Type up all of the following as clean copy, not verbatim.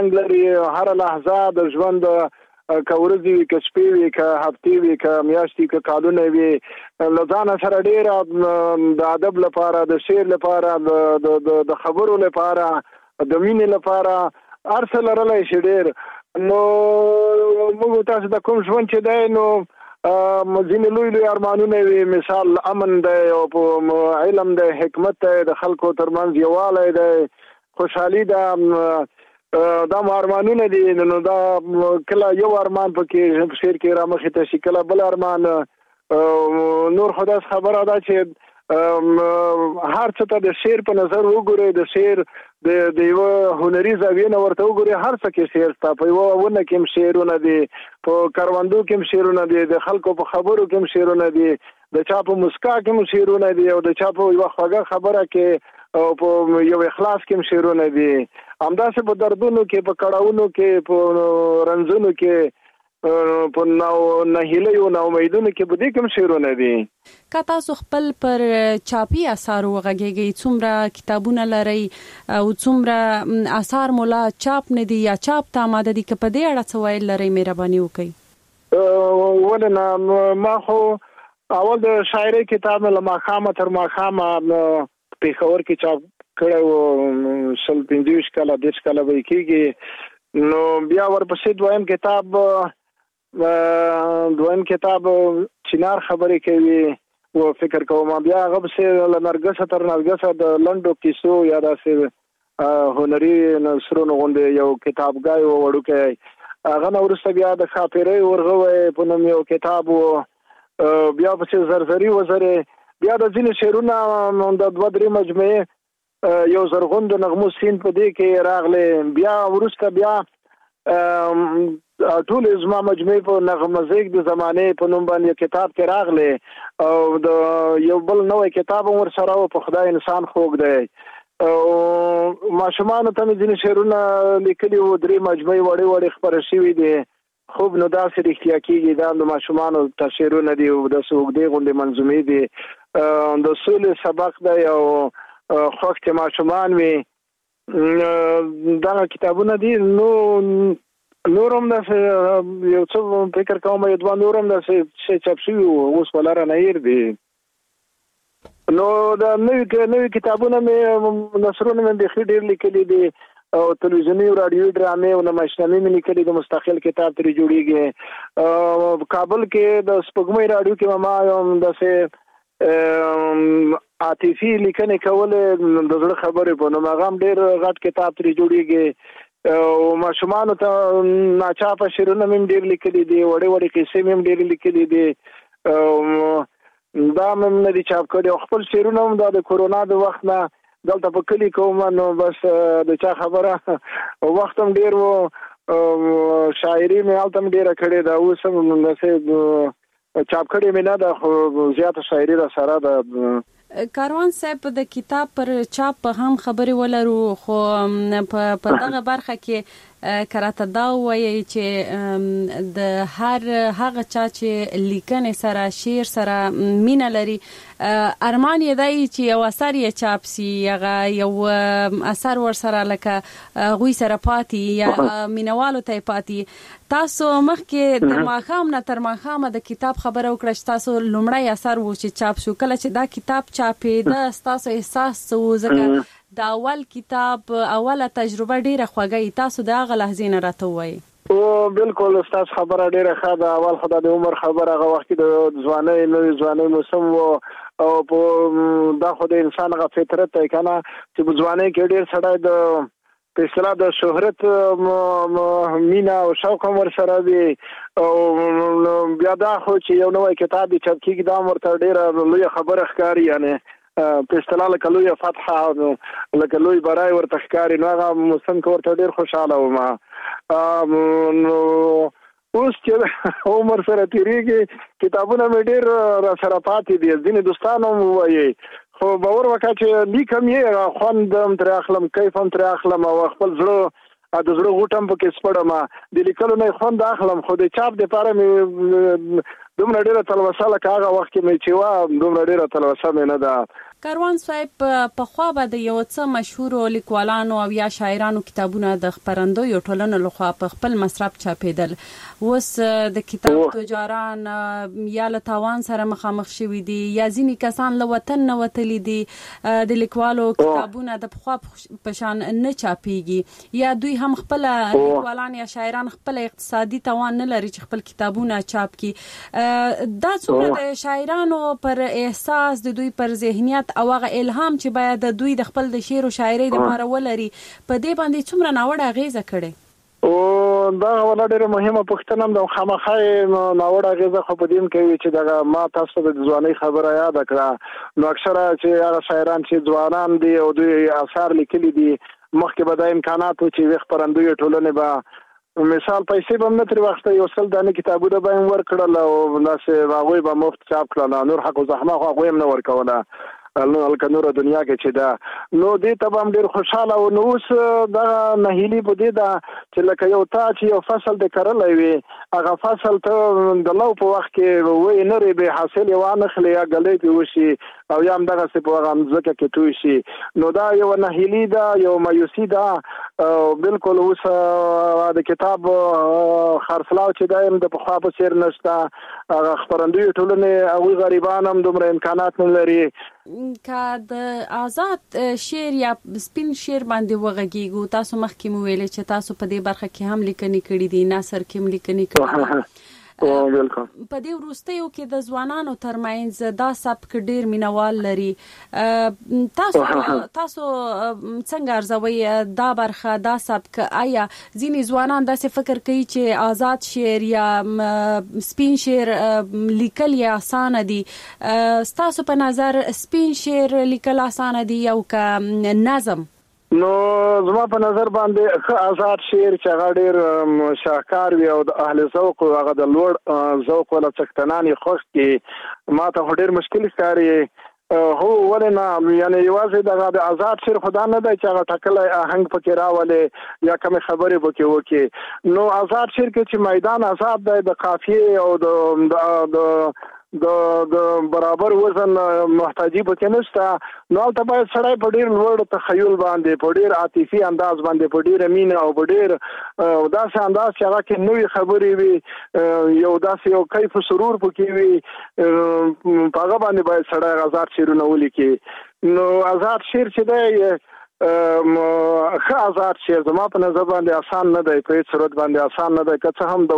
لري هر لحظه د ژوند که ورځې وي که شپې وي که هفتې وي که میاشتې که کالونه وي له ځانه سره ډېره د ادب لپاره د شعر لپاره د خبرو لپاره د مینې لپاره هر څه لرلی شي ډېر نو موږ تاسو د کوم ژوند چې دی نو ځینې لوی لوی ارمانونه وي مثال امن دی او علم دی حکمت دی د خلکو ترمنځ یووالی دی خوشحالي ده دا ارمانونه دي نو دا کله یو ارمان پکې شعر کې رامخې ته شي کله بل ارمان نور خدای خبره ده چې هر څه ته د شعر په نظر وګورئ د شعر د یو هنري زاویې نه ورته وګورئ هر څه کې شعر ستا په یوه ونه کې هم شعرونه دي په کروندو کې هم شعرونه دي د خلکو په خبرو کې هم شعرونه دي د چا په مسکا کې هم شعرونه دي او د چا په یوه خوږه خبره کې او په یو اخلاص کې هم شعرونه دي همداسې په دردونو کې په کړاوونو کې په رنځونو کې په نهیلیو ناامیدونو کې په دې کې هم شعرونه دي. که تاسو خپل پر چاپي اثارو وغږیږئ څومره کتابونه لرئ او څومره اثار مو لا چاپ نه دي یا چاپ ته آماده دي که په دې اړه څه ویل لرئ مهرباني وکړئ؟ ولې نه ما خو اول د شاعرۍ کتاب مې له ماښامه تر ماښامه پېښور کې چاپ کړی و 25 کاله 10 کاله به کېږي نو بیا ورپسې دویم کتاب چنار خبرې کوي و فکر کوم بیا هغه پسې له نرګسه تر نرګسه د لنډو کیسو یا داسې هنري نثرونو غوندې یو کتابګای و وړوکی هغه نه وروسته بیا د ښاپېرۍ ورغوی په نوم یو کتاب و بیا پسې زرزري وزرې بیا د ځینې شعرونه د 2-3 مجموعې یو زرغون د نغمو سین په دې کې راغلی بیا وروسته بیا ټول زما مجموعې په نغمزیک د زمانې په نوم باندې کتاب کې راغلی او د یو بل نوی کتاب هم ورسره و په خدای انسان خوږ دی او ماشومانو ته مې ځینې شعرونه لیکلي وو 3 مجموعې وړې وړې خپاره شوي دي خوب نو داسې رښتیا کېږي دا د ماشومانو ته شعرونه دي او داسې اوږدې غوندې منظومې دي د سولې سبق دی او خوښ چې ماشومان وي دغه کتابونه دي نو نور هم داسې یو څه فکر کوم یو دوه نور هم داسې چاپ شوي وو اوس په لاره نه هیر دي نو د نوي کتابونه مې نثرونه مې بیخي ډېر لیکلي دي او تلویزیوني او رادیوي ډرامې او نمایشنامې مې لیکلي د مستقل کتاب ترې جوړېږي کابل کې د سپوږمۍ رادیو کې ما داسې عاطفي لیکنې کولې د زړه خبرې په نوم هغه هم ډېر غټ کتاب ترې جوړېږي او ماشومانو ته ناچاپه شعرونه مې هم ډېر لیکلي دي وړې وړې قصې مې هم ډېرې لیکلي دي دا مې نه دي چاپ کړي او خپل شعرونه هم دا د کورونا د وخت نه دلته په کلي کوم نو بس د چا خبره وخت هم ډېر و شاعري مې هلته هم ډېره کړې ده اوس هم داسې چاپ کړې مې نه ده خو زیاته شاعري را سره ده کاروان صاحب د کتاب پر چاپ هم خبرې ولرو خو په دغه برخه کې کراته دا وایي چې د هغه چا چې لیکنې سره شعر سره مینه لري ارمان یې دی چې یو اثر یې چاپ سي هغه یو اثر ورسره لکه غوی سره پاتې یا مینوالو ته پاتې تاسو مخکې د ماښام نه تر ماښامه د کتاب خبره وکړه چې تاسو لومړی اثر و چې چاپ شو کله چې دا کتاب چاپېده ستاسو احساس څه و ځکه د اول کتاب اوله تجربه ډیره خوږه تاسو د هغه لحظې نه راته وایي او بالکل استاد خبره ډیره ښه ده اول خدای د عمر خبره هغه وخت د ځوانۍ موسم و او په دا خو د انسان هغه فطرت دی که نه چې په ځوانۍ کې ډېر سړی د په اصطلاح د شهرت مینه او شوق هم ورسره وي او بیا دا خو چې یو نوی کتاب چاپ کېږي دا هم ورته ډېره لویه خبره ښکاري یعنې په اصطلاح لکه لویه فتحه لکه لوی برای ورته ښکاري نو هغه موسم کې ورته ډېر خوشحاله وم نو اوس چې عمر سره تېرېږي کتابونه مې ډېر را سره پاتې دي ځینې دوستان هم ووایي خو باور وکړه چې لیکم یې خوند هم ترې اخلم کیف هم ترې اخلم او خپل زړه د زړه غوټ هم پکې سپړم د لیکلو نه خوند اخلم خو د چاپ دپاره مې دومره ډېره تلوسه لکه هغه وخت کې مې چې وه دومره ډېره تلوسه مې نه ده کاروان صاحب په خوا به د یو څه مشهور لیکوالانو او یا شاعرانو کتابونه د خپرندویو ټولنو لخوا په خپل مصرف چاپېدل. اوس د کتاب تجاران یا له تاوان سره مخامخ شوي دي یا ځینې کسان له وطن نه وتلي دي، د لیکوالو کتابونه د پخوا په شان نه چاپېږي، یا دوی هم خپل لیکوالان یا شاعران خپل اقتصادي توان نه لري چې خپل کتابونه چاپ کړي. دا څومره د شاعرانو پر احساس، د دوی پر ذهنیت او هغه الهام چې باید د دوی د خپل د شعر او شاعرۍ لپاره ولري، په دې باندې څومره ناوړه اغیزه کړې؟ او دا ولا ډېره مهمه پوښتنه ده. خامخا ناوړه اغیزه خو په دې کوي چې دا ما تاسو د ځوانۍ خبره یاد کړه. نو اکثره چې هغه شاعران چې ځوانان دي او دوی آثار لیکلي دي، مخکې به د امکاناتو چې خپرندوی ټولنې به مثال پیسې به نه تر وخته یو څل دانه کتابونه به هم ورکړل او داسې هغوی به مفت چاپ کړل، نور حق و زحمه خو هغوی هم نه ورکوله الکه نور دنیا کې چې دا نو دې ته هم ډېر خوشحاله او نو اوس دا نهیلي په دې ده چې لکه یو تا چې یو فصل د کرلی وي، هغه فصل ته د لو په وخت کې وی نرې به حاصل یې وانخلې یا ګلۍ پې وشي او یا هم دغسې په هغه مځکه کې توی شي، نو دا یو نهیلي ده، یو مایوسي ده. بالکل اوس د کتاب خرڅلاو چې دا هم د پخوا په څېر نشته. هغه خپرندوی ټولنې هغوی غریبان هم دومره امکانات نه لري. که د آزاد شعر یا سپین شعر باندې وغږیږو، تاسو مخکې مو ویلې چې تاسو په دې برخه کې هم لیکنې کړي دي، نثر کې هم لیکنې کړي دي. په دې وروستیو کې د ځوانانو ترمنځ دا سبک ډېر مینوال لري. تاسو څنګه ارزوئ دا برخه، دا سبک؟ آیا ځینې ځوانان داسې فکر کوي چې آزاد شعر یا سپین شعر لیکل یې اسانه دي؟ ستاسو په نظر سپین شعر لیکل اسانه دي یا که نظم؟ نو زما په نظر باندې ښه آزاد شعر چې هغه ډېر شاهکار وي او د اهل ذوق هغه د لوړ ذوق ولا څښتنان یې خوښ کړي، ما ته خو ډېر مشکل ښکاري. هو ولې نه، یعنې یوازې دغه د آزاد شعر خو دا نه دی چې هغه ټاکلی آهنګ پکې راولې یا کمې خبرې پکې وکړي. نو آزاد شعر کې چې میدان آزاد دی، د قافیې او د برابر وزن محتاجی پکې نشته، نو هلته باید سړی په ډېر لوړ تخیل باندې، په ډېر عاطفي انداز باندې، په ډېره مینه او په ډېر داسې انداز چې هغه کې نوې خبرې وي، یو داسې یو کیف و سرور پکې وي، په هغه باندې باید سړی آزاد شعرونه ولیکي. نو آزاد شعر چې دی ښه آزاد شعر زما په نظر باندې آسان نه دی، په هېڅ صورت باندې آسان نه دی، که څه هم د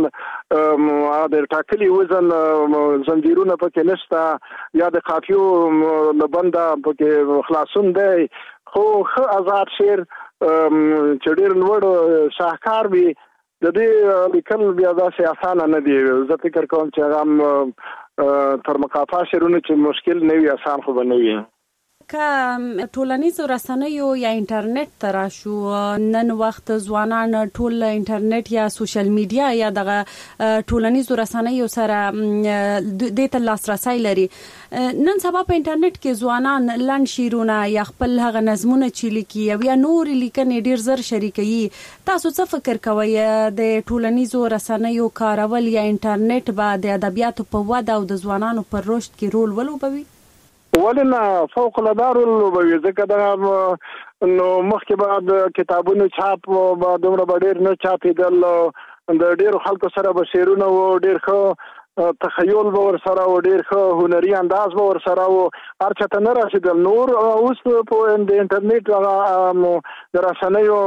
وزن د ټاکلي وزن زنجیرونه پکې نشته یا د قافیو له بنده پکې خلاصون دی، خو ښه آزاد شعر چې ډېر لوړ شاهکار وي، د دې لیکل بیا داسې اسانه نه دي. زه فکر کوم چې هغه هم تر مقافا شعرونه چې مشکل نه وي، آسان خو به نه وي. که ټولنیزو رسنیو یا انټرنیټ ته راشو، نن وخت ځوانان ټول انټرنیټ یا سوشل میډیا یا دغه ټولنیزو رسنیو سره دې ته لاسرسی لري. نن سبا په انټرنیټ کې ځوانان لنډ شعرونه یا خپل هغه نظمونه چې لیکي او یا نور لیکنې ډېر زر شریکوي. تاسو څه فکر کوئ د ټولنیزو رسنیو کارول یا انټرنیټ به د ادبیاتو په وده او د ځوانانو پر رشد کې رول ولوبوي؟ ولې نه، فوق العاده رول ولوبوي، ځکه دغه نو مخکې به د کتابونو چاپ به دومره به ډېر نه چاپېدل، د ډېرو خلکو سره به شعرونه و، ډېر ښه تخیل به ورسره و، ډېر ښه هنري انداز به ورسره و، هر چا ته نه رسېدل. نور اوس په د انټرنیټ هغه د رسنیو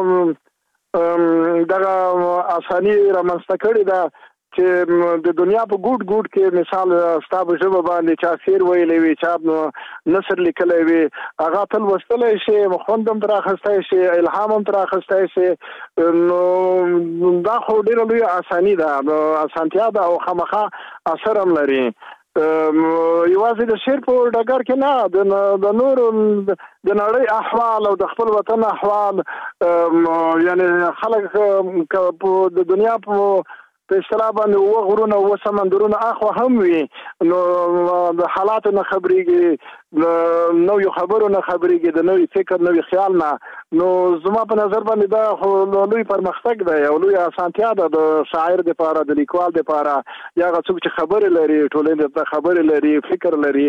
دغه اساني رامنځته کړې ده چې د دنیا په ګوټ ګوټ کې مثال ستا په ژبه باندې چا شعر ویلی وي، چا نثر لیکلی وي، هغه ته لوستلی شي، خوند هم ترې اخیستی شي، الهام هم ترې اخیستی شي. نو دا خو ډېره لویه اساني ده، اسانتیا ده او خامخا اثر هم لري. یوازې د شعر په ډګر کې نه، د نورو د نړۍ احوال او د خپل وطن احوال، یعنې خلک د دنیا په په اصطلاح باندې غرونه او سمندرونه اخوا هم وي نو د حالاتو نه خبرېږي نو یو خبرو نه خبرېږي د نوې فکر نوې خیال نه نو زما په نظر باندې دا لوی پرمختګ دی او لوی اسانتیا ده د شاعر لپاره د لیکوال لپاره یا هغه څوک چې خبرې لري ټولنې ته خبرې لري فکر لري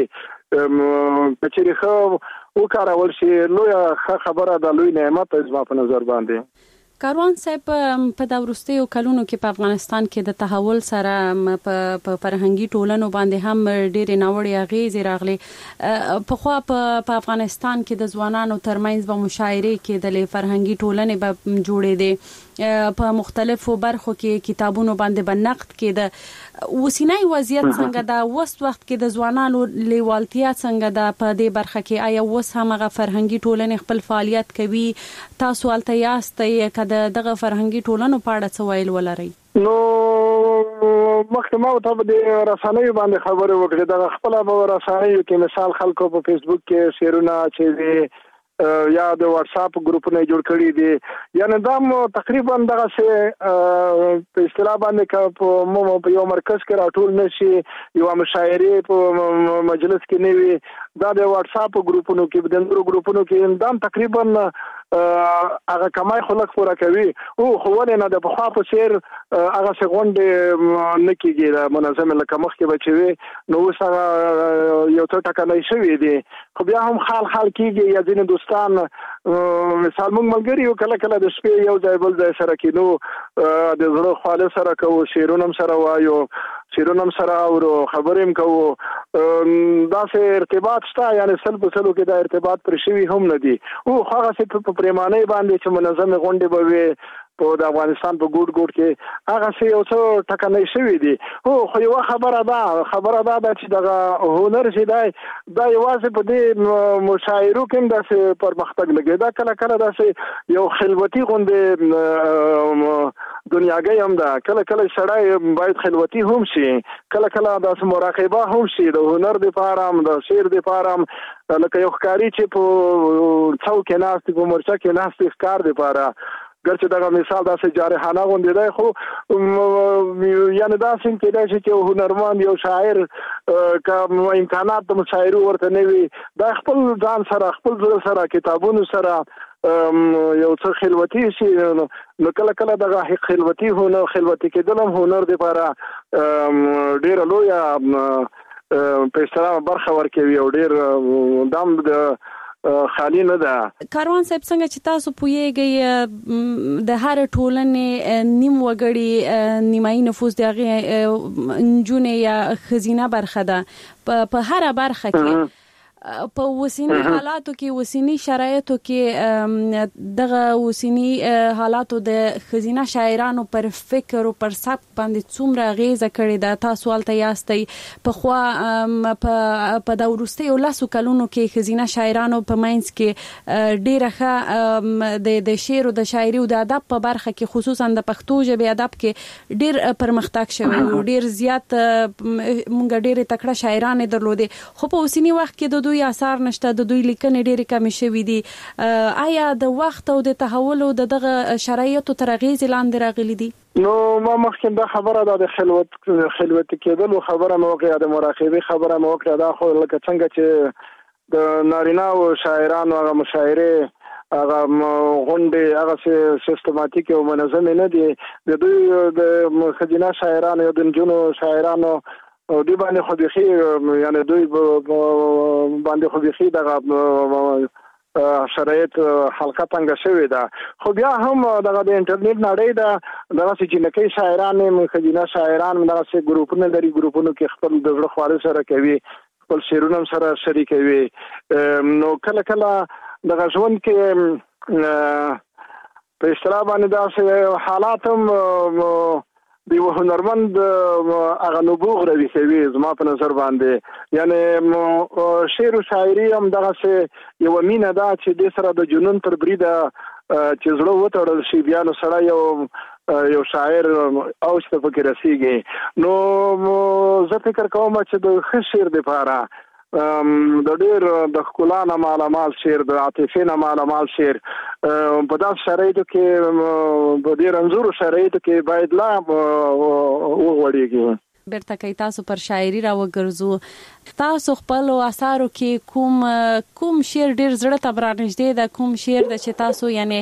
کچېرې ښه وکارول شي لوی خبره ده لوی نعمت زما په نظر باندې کاروان صاحب په دا وروستیو کلونو کې په افغانستان کې د تحول سره په فرهنګي ټولنو باندې هم ډېرې ناوړې اغېزې راغلي پخوا په افغانستان کې د ځوانانو ترمنځ به مشاعرې کېدلې فرهنګي ټولنې به جوړېدې په مختلفو برخو کې کتابونو باندې به نقد کېده اوسنی وضعیت څنګه ده اوس وخت کې د ځوانانو لیوالتیا څنګه ده په دې برخه کې آیا اوس همغه فرهنګي ټولنې خپل فعالیت کوي تاسو هلته یاستئ د دغه فرهنګي ټولنو په اړه څه ویل ولرئ نو مخکې ما ته د رسنیو باندې خبرې وکړې د خپل رسنیو کې مثال خلکو په فیسبوک کې شیرونه چې یا د واتس اپ ګروپونه جوړ کړي دي یعنی دا تقریبا دغه څه په اصطلاح باندې په یو مرکز کې راټول نشي یو مشاعرې په مجلس کې نه وي دا د واتس اپ ګروپونو کې د نورو ګروپونو کې دا تقریبا هغه کمای خلک پوره کوي او خو ولې نه د بخوا په سیر هغه څنګه نه کیږي د منظمه لکه مخکې بچوي نو اوس یو څه ټاکنې شوې دي خو بیا هم خال کیږي یا ځینې دوستان مثال موږ ملګری یو کله د شپې یو ځای بل ځای سره کینو د زړه خاله سره کوو شیرونه سره وایو شیرونه سره او خبرې کوو دا سه ارتباط شته یعنی سل په سلو کې دا ارتباط پر شوی هم نه دي او هغه څه په پریمانه باندې چې منظمه غونډه به وي په د افغانستان په ګوټ کې هغه څه یو څه ټکنۍ شوی دي او خو یو خبره ده چې دغه هنر چې دا یوازې په دې مشاعرو کې د پرمختګ لګي دا کله دا یو خلوتي غونډه دنیاګي هم ده کله سړی باید خلوتي هم شي کله د مراقبه هم شي د هنر لپاره هم د شعر لپاره هم لکه یو ښکاری چې په څوک کې ناست په مورچه کې ناست ښکار لپاره ګرچې دغه مثال داسې جارحانه غونډې دی خو یعنی داسې کېدای شي چې هنرمند یو شاعر که امکانات د مشاعرو ورته نه وي دا خپل ځان سره خپل زړه سره کتابونو سره یو څه خلوتي شي نو کله دغه خلوتي کېدل هم هنر لپاره ډېره لویه په اصطلاح برخه ورکوي او ډېر دام د خالی نه ده کاروان صاحب څنګه چې تاسو پوهیږئ د هر ټولنې نیم وګړي نیمایي نفوس د هغې نجونې یا ښځینه برخه ده په هره برخه کې په اوسنی حالاتو کې اوسنی شرایطو کې دغه اوسنی حالاتو د ښځینه شاعرانو پر فکر او پر سبک باندې څومره اغیزه کړې ده تاسو هلته یاستئ پخوا په دا وروستیو لسو کلونو کې ښځینه شاعرانو په منځ کې ډېره ښه د شعر او د شاعري او د ادب په برخه کې خصوصا د پښتو ژبې ادب کې ډېر پرمختګ شوی او ډېر زیات مونږ ډېرې تکړه شاعرانې درلودې خو په اوسنی وخت کې د دوی اثار نشته د دوی لیکنې ډېرې کمې شوي دي آیا د وخت او د تحول او دغه شرایطو تر اغېزې لاندې راغلي دي نو ما مخکې دا خبره ده د خلوت کېدلو خبره مې وکړه د مراقبې خبره مې وکړه دا خو لکه څنګه چې د نارینه او شاعرانو هغه مشاعرې هغه غونډې هغه سیستماتیک او منظمې نه دي د دوی د ښځینه شاعرانو یا د نجونو شاعرانو او دوی باندې خو بيخي یعنی دوی باندې خو بيخي دغه شرایط حلقه څنګه شوی ده خو بیا هم دغه د انټرنیټ نړۍ ده دغه چې نکي شاعران خجینه شاعران دغه ګروپونه لري ګروپونو کې خپل د زړه خواله سره کوي خپل شعرونه سره شریکوي نو کله دغه ژوند کې په اصطلاح باندې دا حالات هم دی هنرمند هغه نبوغ روي کوي زما په نظر باندې یعنی شعر او شاعري هم دغه یو مینه ده چې د سره د جنون تر بریده چې زړه وتړل شي بیا نو سره یو شاعر او څه فکر رسیږي نو زه فکر کوم چې د ښه شعر لپاره د ډیر د ښکلا نه مالامال شعر د عاطفې نه مالامال شعر په داسې شرایطو کې په ډیر انځورو شرایطو کې باید لا وغوړېږي. بیرته کوي تاسو پر شاعري راوګرځو. تاسو خپل اثارو کې کوم شعر ډیر زړه ته برانږدې ده؟ کوم شعر د چې تاسو یعنی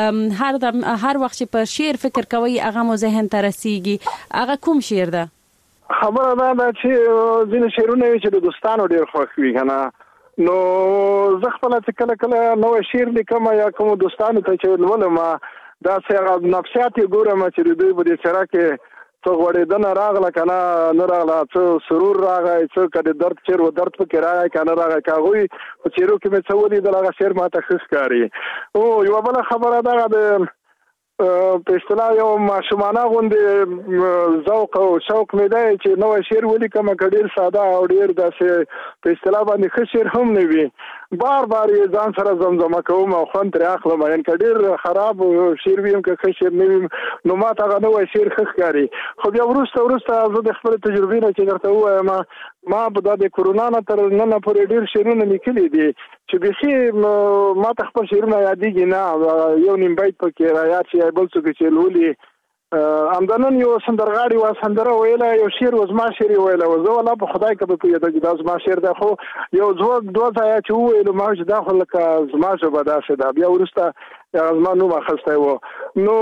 هر وخت چې پر شعر فکر کوئ هغه مو ذهن ته رسیږي؟ هغه کوم شعر ده؟ خبره ده چې ځینې شعرونه چې د دوستانو ډیر خوښ وي کنه، نو زه خپل کله کله نوې شعر لیکم یا کوم دوستانو ته چې ولولم دا څنګه نفسیات ګورم چې د دوی په دې سره کې څو غوړېدنه راغله کنه نه راغله، څو سرور راغی، څو کده درد چیر و درد پکې راغی کنه راغی، کاغوی په چیرو کې مې څه ولیدل هغه شعر ماته ښه ښکاري. او یوه بله خبره ده د په اصطلاح یو ماشومانه غوندې ذوق او شوق مې دی چې نوی شعر ولیکم که ډېر ساده او ډېر داسې په اصطلاح باندې ښه شعر هم نه وي، بار بار یې ځان سره زمزمه کوم او خوند ترې اخلم. یعنې که ډېر خراب شعر وي که ښه شعر نه وي نو ما ته هغه نوی شعر ښه ښکاري. خو بیا وروسته زه د خپلې تجربې نه چې درته ووایم ما په د کرونا نه تر ننه پورې ډېر شعرونه لیکلي دي چې بیخي ما ته خپل شعرونه یادېږي نه، یو نیم بیت پکې رایاد شي بل څوک چې لولي. همدنن یو سندرغاړي و سندره ویله، یو شعر و زما شعر یې ویله، زه والله په خدای که به پوهېده چې دا زما شعر دی، خو یو دوه ځایه چې وویلو ما چې دا خو لکه زما ژبه داسې ده. بیا وروسته زما نوم اخیستی و. نو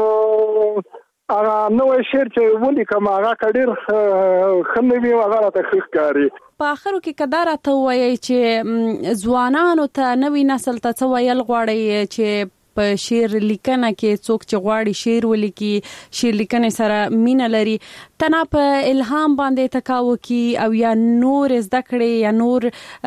هغه نوی شعر چې ولیکم هغه که ډېر ښه نه وي هغه راته ښه ښکاري. په آخرو کې که دا راته ووایئ چې ځوانانو ته نوي نسل ته څه ویل غواړئ چې په شعر لیکنه کې څوک چې غواړي شعر ولیکي، شعر لیکنې سره مینه لري، تنه په الهام باندې تکاو کی او یا نور زده کړي یا نور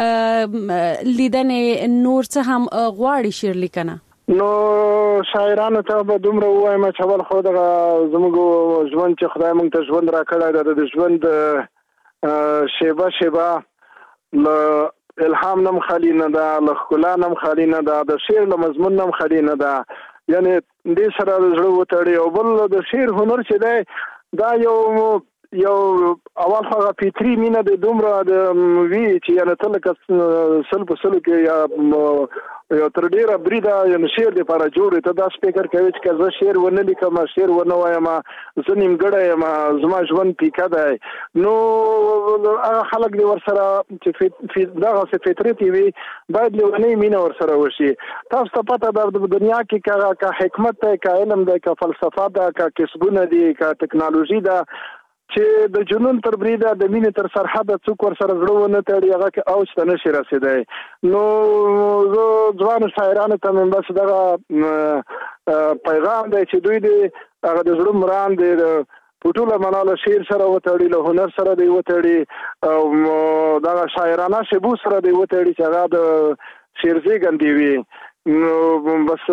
لیدنې نور څه هم غواړي شعر لیکنه؟ نو شاعرانو ته به دومره ووایم چې اول خو دغه زموږ ژوند چې خدای موږ ته ژوند راکړی دی د ژوند شیبه شیبه له الهام نم خالی نه ده، له ښکلا نم خالی نه ده، د شعر له مضمون نم خالی نه ده. یعنې دې سره د زړه وتړي. او بل د شعر هنر چې دی دا یو اول خو هغه فطري مینه د دومره د وي چې یعنې ته لکه سل په سلو کې یا تر ډېره بریده یعنې شعر دپاره جوړ ته داسې فکر کوي چې که زه شعر ونه لیکم شعر ونه وایم زه نیمګړی یم زما ژوند پیکه دی. نو هغه خلک دې ورسره چې دغسې فطرت یې وي باید لیونۍ مینه ورسره وشي. تاسو ته پته ده په دنیا کې که حکمت دی، که علم دی، که فلسفه ده، که کسبونه دي، که ټکنالوژي ده، چې د جنون تر بریده د مینې تر سرحده څوک ورسره زړه ونه تړي هغه کې اوج ته نشي رسېدی. نو زه ځوانو شاعرانو ته مې بس دغه پیغام دی چې دوی دې هغه د زړه مرام دی په ټوله معنا له شعر سره وتړي، له هنر سره دی وتړي او دغه شاعرانه شیبو سره دی وتړي چې هغه د شعر زېږندې وي. نو بس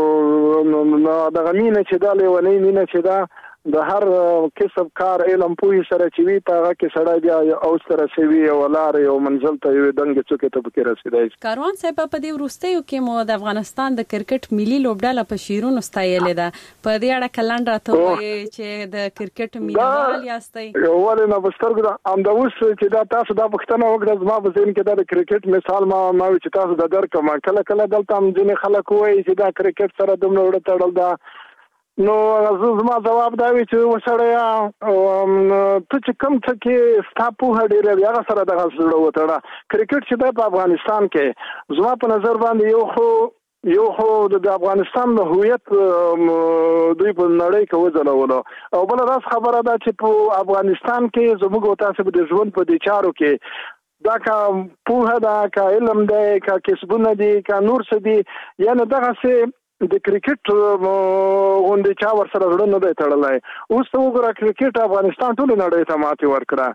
دغه مینه چې دا لیونۍ مینه چې دا د هر کسب کار علم پوهې سره چې وي په هغه کې سړی بیا اوج ته رسوي او لارې او منزل ته یوې دنګې څوکې ته پکې رسېدی. کاروان صاحب په دې وروستیو کې مو د افغانستان د کرکټ ملي لوبډله په شعرونو ستایلې ده، په دې اړه که لنډ راته ووایئ چې د کرکټ مینهوال یاستئ؟ ولې نه په سترګو ده همدا اوس چې دا تاسو دا پوښتنه وکړه زما په ذهن کې دا د کرکټ مثال ما وي چې تاسو د درکم کله کله دلته هم ځینې خلک وایي چې دا کرکټ سره دومره وړه تړل ده. نو زما جواب دا وی چې وسړیا ته چې کوم څه کې ستا پوهه ډېره وي هغه سره دغه زړه وتړه. کرکټ چې دی په افغانستان کې زما په نظر باندې یو خو د افغانستان د هویت دوی په نړۍ کې وځلولو او بله داسې خبره ده چې په افغانستان کې زموږ او تاسو د ژوند په دې چارو کې دا که پوهه ده، که علم دی، که کسبونه دي، که نور څه دي، یعنې دغسې د کرکټ غوندې چا ورسره زړه نه دی تړلی. اوس ته وګوره کرکټ افغانستان ټولې نړۍ ته ماتې ورکړه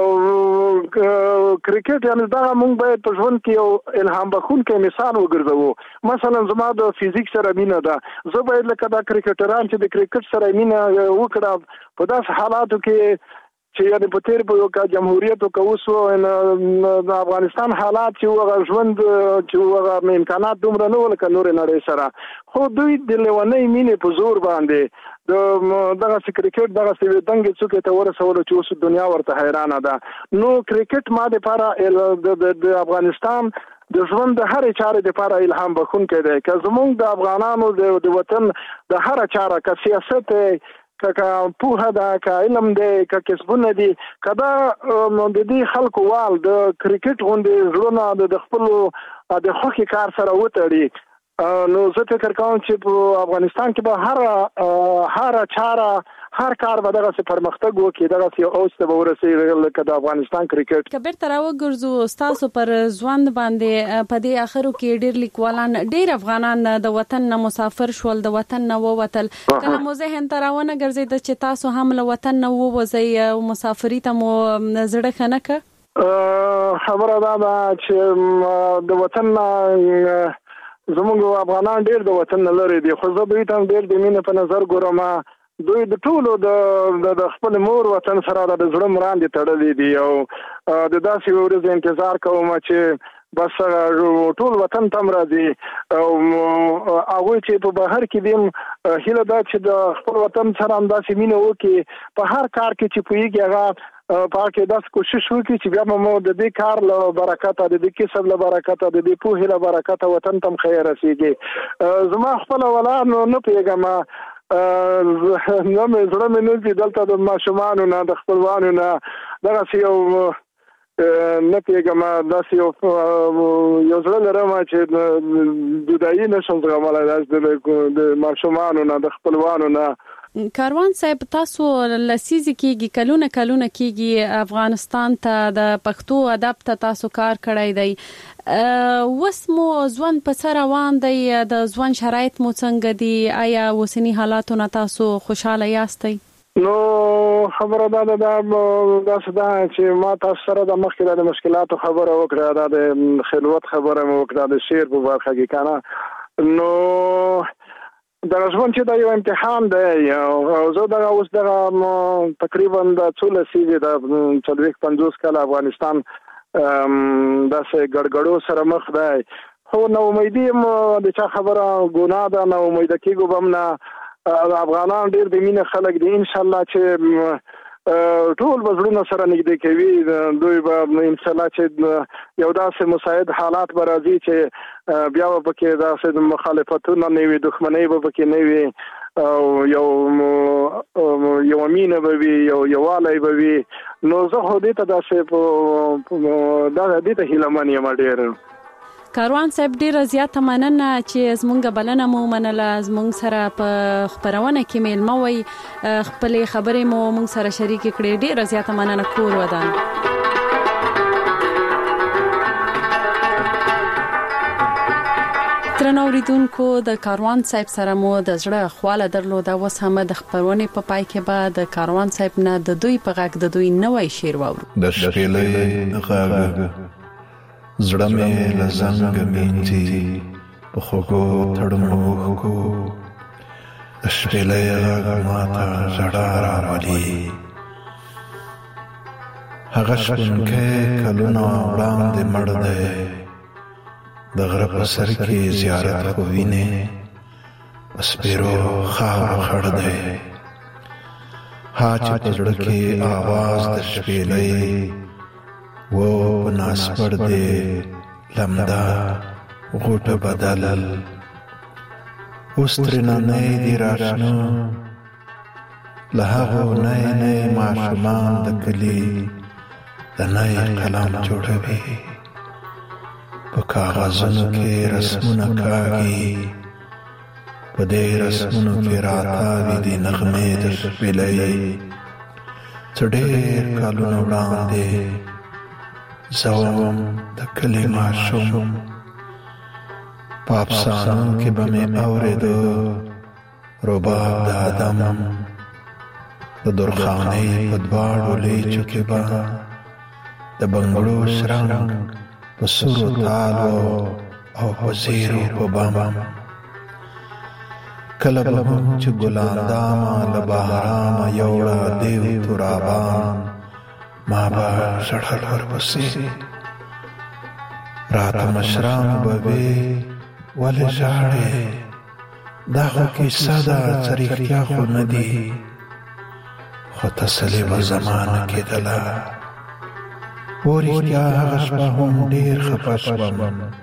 او کرکټ یعنې دغه موږ باید په ژوند کې یو الهام بخښونکی مثال وګرځوو. مثلا زما د فزیک سره مینه ده، زه باید لکه دا کرکټران چې د کرکټ سره مینه وکړه په داسې حالاتو کې چې یعنی په تیر په یو جمهوریت او کوسو د افغانستان حالات چې هغه ژوند چې هغه امکانات دومره نه ول کنور نړۍ سره خو دوی د لونی مینې په زور باندې دغه کرکټ دغه دنګ څوک ته ورسول چې اوس دنیا ورته حیرانه ده نو کرکټ ما د لپاره د افغانستان د ژوند د هر چارې لپاره الهام بخښونکی دی که زموږ د افغانانو د وطن د هر چاره که سیاست که پوهه ده که علم دی که کسبونه دي که دا د دې خلکو وال د کرکټ غوندې زړونه د خپلو د خوښې کار سره وتړي نو زه فکر کوم چې په افغانستان کې به هر چاره هر کار به دغه پرمختګ وکړي دغه یو اوس ته ورسېږي لکه د افغانستان کرکټ که بیرته راوګرځو ستاسو پر ځوان باندې په دې اخرو کې ډېر لیکوالان ډېر افغانان د وطن نه مسافر شول د وطن نه ووتل کله مو ذهن ته راونه ګرځېده چې تاسو هم له وطن نه ووځئ او مسافري ته مو زړه ښه نه کړ خبره دا ده چې د وطن نه زموږ افغانان ډېر د وطن نه لري دي خو زه دوی ته ډېر د مینې په نظر ګورم دوی د ټولو د خپل مور وطن سره د زړه مراندې تړلې دي او د داسې ورځې انتظار کوم چې بس ټول وطن ته راځي او هغه چې په بهر کې دیم هیله دا چې د خپل وطن سره انداسې مینه وکړي په هر کار کې چې پوهیږي هغه پاکه داس کوشش وکړي چې بیا مو د دې کار له برکت د دې کسب له برکت د دې په له برکت وطن تم خیر رسیږي زما خپل ولان نه پیګم نو مې زړه مې نه دي دلته د ماشومانو نه د خپلوانو نه دغه یو نه پیګم داسې یو زړه لرم چې دودایي نشم زغملای د ماشومانو نه د خپلوانو نه کاروان صاحب تاسو لسیزي کېږي کلونه کېږي افغانستان ته د پښتو ادب ته تاسو کار کړی دی وس مو ځوان په سر روان دی د ځوان شرایط مو څنګه دي آیا وسنی حالاتو نه تاسو خوشاله یاستئ نو خبره دا چې ما تاسو سره د مخکې د مشکلاتو خبره وکړه د خلوت خبره مو وکړه د شعر په برخه کې کنه نو دا ژوند چې دا یو امتحان دی او زه دا اوس دا تقریبا د څول سیزه د 40-50 کال افغانستان د سه ګړګړو سره مخ دی خو نو امیدي د چا خبره ګناه ده نو امید کېږم بمنه افغانان ډیر د مینه خلک دي ان شاء الله چې ټول وزرونه سره نږدې کوي دوی به ان شاء الله چې یو داسې مساعد حالات به راځي چې بیا به کې داسې مخالفتونه نه وي دښمنۍ به کې نه وي او یو امینه به وي یووالی به وي نو زه خو دې ته داسې دې ته هیلهمن یم ډېر کاروان صاحب ډیره زیاته مننه چې زمونږ بلنه مو منله زمونږ سره په خبرونه کې میلمه وي خپل خبرې مو مونږ سره شریک کړې ډیره زیاته مننه کور ودان ترنو اوریدونکو د کاروان صاحب سره مو د زړه خواله درلوده اوس هم د خبرونه په پای کې به د کاروان صاحب نه د دوی په غږ د دوی نوې شعر واورو د شپېلې غږ زړه مې لزنګ مینځي په خوږو تړمو کو د شپېلې غږ ماته ژړا راولي هغه شپونکی کلونه وړاندې مړ دی د غره په سر کې زیارت خو وینې په سپېرو خاورو خړ دی ها چې په زړه کې آواز د شپېلې و په ناس پر دې لمدا غوټه بدل اوس ترېنه نه دي راشنه له هغو نی ماشومان د کلي د نی قلم جوړوي په کاغذونو کې رسمونه کاږي په دې رسمونو کې راتاوي دي نغمې د شپېلۍ څه ډېر کلونه وړاندې زوم د کلی ماشوم په افسانو کې به مې اورېده رباب د آدم د درخانۍ په دواړو لیچو کې به د بنګړو شرنګ په سرو تالو او په زیرو په بم کله به هم چې ګلان دامه له بهرامه یوړه دیو ترابان ما به ژړل ورپسې راته مشرانو به وې ولې ژاړې دا خو کیسه ده څه رښتیا خو نه دي خو تسلي به زما نه کېدله و رښتیا هغه شپه هم ډېر خفه شوم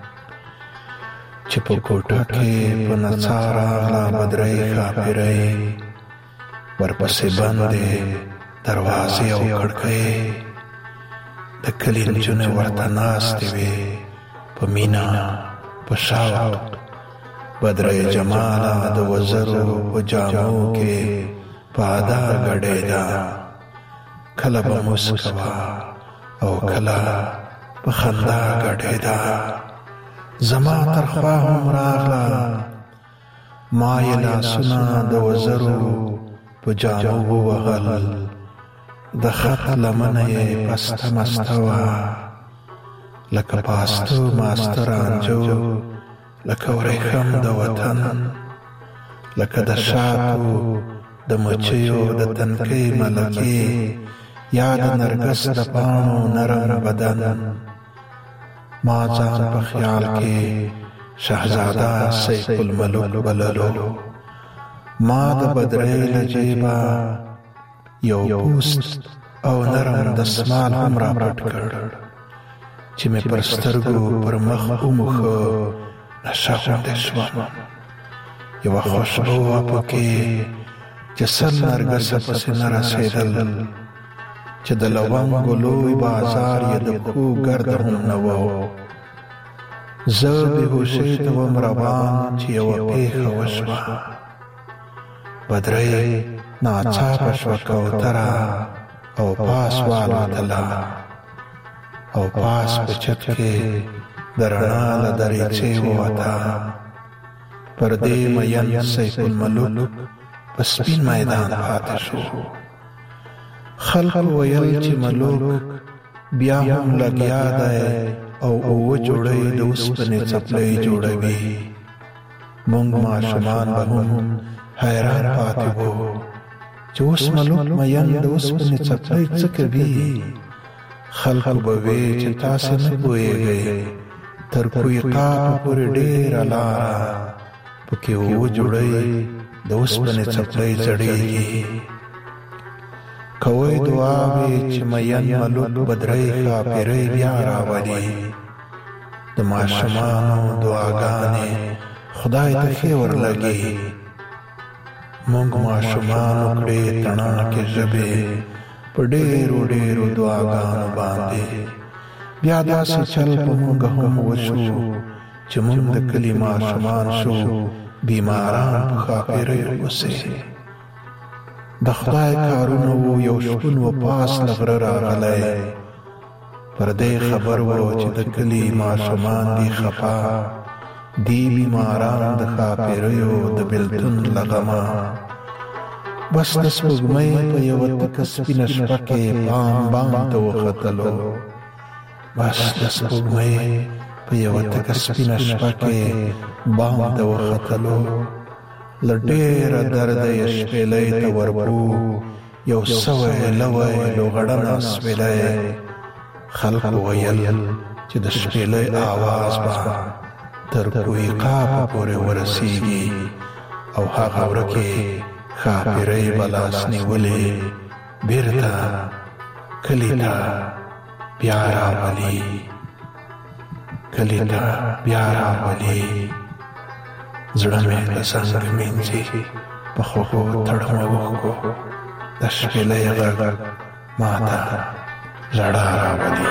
چې په کوټه کې په نڅا راغله بدرۍ ښاپېرۍ ورپسې بندې دروازې او کړکۍ د کلي نجونې ورته ناستې وې په مینه په شوق بدرۍ جماله د وزرو په جامو کې په ادا ګډېده کله به موسکه وه او کله په خندا ګډېده زما تر خوا هم راغله ما یې لاسونه د وزرو په جامو ووهل د خط لمنه یې پسته مسته وه لکه پاستو ماسته رانجو لکه ورېښم د وطن لکه د شاتو د مچیو د تنکۍ ملکې یا د نرګس د پاڼو نرم بدن ما ځان په خیال کې شهزاده سیف الملوک بللو ما د بدرۍ له جیبه یو پوست او نرم دستمال هم را پټ کړ چې مې پر سترګو پر مخ وموښه نشه غوندې شوم یوه خوشبو وه پکې چې سل نرګسه پسې نه رسېدل چې د لونګو لوی بازار یې د پښو ګرده هم نه و زه بېهوشۍ ته وم روان چې یوه پېښه وشوه بدرۍ ناڅاپه شوه کوتره او پاس والوتله او پاس په چت کې د رڼا له دریڅې ووته پر دې مین سیف الملوک په سپین میدان پاتې شو خلق ویل چې ملوک بیا هم لګیا دی او اوه جوړۍ د اوسپنې څپلۍ جوړوي موږ ماشومان به هم حیران پاتې وو چې اوس ملوک مین د اوسپنې څپلۍ څه کوي خلق به وی چې تاسې نه پوهېږئ تر کویقاپ پورې ډېره لاره پکې اوه جوړۍ د اوسپنې څپلۍ زړېږي کوئ دعاوې چې مین ملوک بدرۍ ښاپېرۍ بیا راولي د ماشومانو دعاګانې خدای ته ښې ورلګي موږ ماشومانو کړې تڼاکې ژبې په ډېرو ډېرو دعاګانو باندې بیا داسې چل په موږ هم وشو چې موږ د کلي ماشومان شو بیماران په ښاپېریو پسې د خدای کارونه وو یو شپون و پاس له غره راغلی پر دې خبر وو چې د کلي ماشومان دي خفا دی بیماران د ښاپېریو د بېلتون له غمه بس د سپوږمۍ په یوه تکه سپینه شپه کې بام بام ته وختلو بس د سپوږمۍ په یوه تکه سپینه شپه کې بام ته وختلو له ډېره درده یې شپېلۍ ته ورپو یو سوی لوی لوغړنه سپېلۍ خلق ویل چې د شپېلۍ آواز به تر کویقاپه پورې ورسیږي او هغه ورکې ښاپېرۍ به لاس نیولې بېرته کلي ته بیا راولي کلي ته بیا راولي زړه مې د څنګه مینځي په خوږو تړمه اوښکو د شپېلۍ غږ ما ته ژړا راولي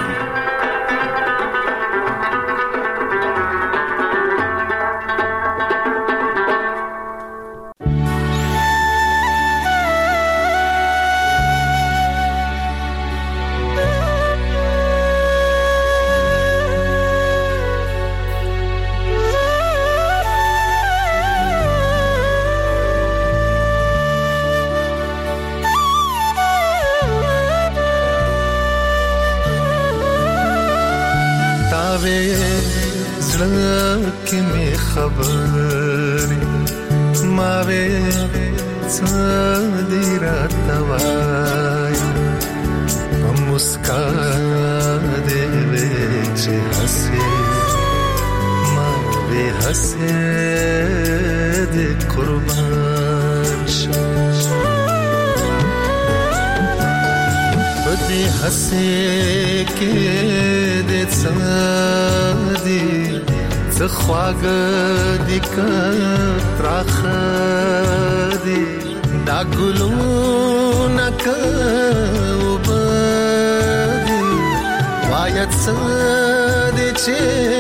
زړه می خبرې ما وې څه دې راته وایي مسکا دې چې حسه ما به حسه دې قربان شه بده حسه کې دې څادي څخواګه دې کتراخ دې دا ګلونه کوبدي وایت سده چې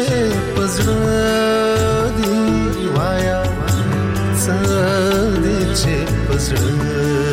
پزړه دی وایت سده چې پزړه